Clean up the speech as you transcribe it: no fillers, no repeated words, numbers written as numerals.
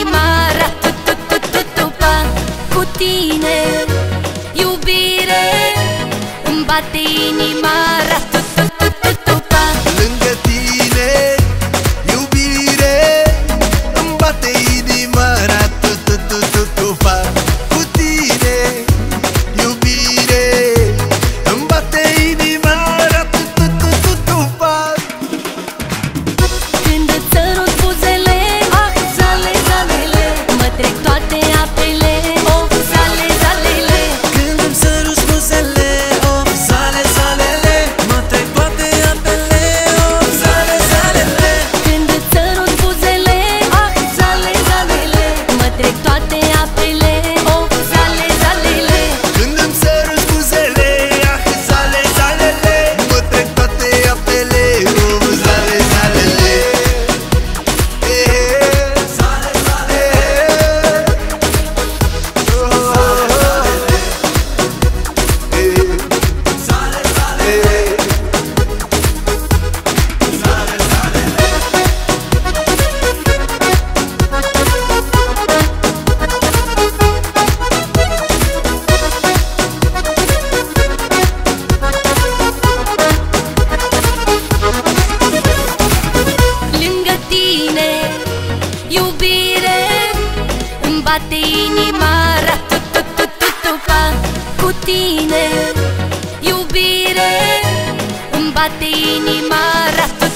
inima, ra-tu-tu-tu-tu-tu-pa. Cu tine, iubire, îmi bate inima, ra-tu-tu-tu-tu-tu-pa. Lângă tine, iubire, îmi bate inima, ra-tu-tu-tu-tu-tu-pa. Cu tine, iubire, îmi bate inima, ra-tu-tu-tu-tu-tu-pa. Când îți sărut buzele, ah, zale, zalele, mă trec toate apele, oh, zale, zalele. Când îmi săruți buzele, oh, zale, zalele, mă trec toate apele, oh, zale, zalele. Când îți sărut buzele, ah, zale, zalele, mă trec toate apele, oh, zale, zalele. Când îmi săruți buzele, ah, zale, zalele, mă trec toate apele, oh, zale, zalele. Zale, zalele. Oh, zale, zalele. Lângă tine, iubire, îmi bate inima, ra-tu-tu-tu-tu-tu-pa. Cu tine, iubire, îmi bate inima, ra-tu